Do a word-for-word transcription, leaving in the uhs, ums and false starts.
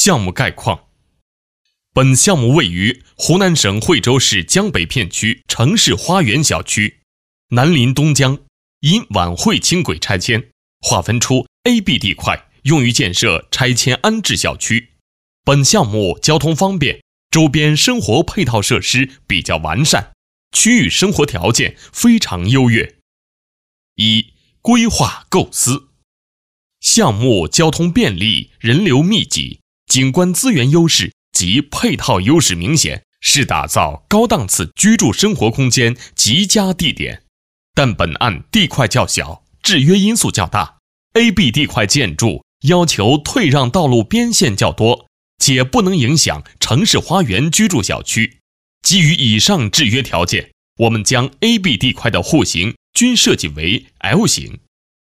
项目概况。本项目位于湖南省惠州市江北片区城市花园小区，南临东江，因晚会轻轨拆迁，划分出 A、B 地块，用于建设拆迁安置小区。本项目交通方便，周边生活配套设施比较完善，区域生活条件非常优越。一、规划构思。项目交通便利，人流密集，景观资源优势及配套优势明显，是打造高档次居住生活空间极佳地点。但本案地块较小，制约因素较大， A、B 地块建筑要求退让道路边线较多，且不能影响城市花园居住小区。基于以上制约条件，我们将 A、B 地块的户型均设计为 L 型。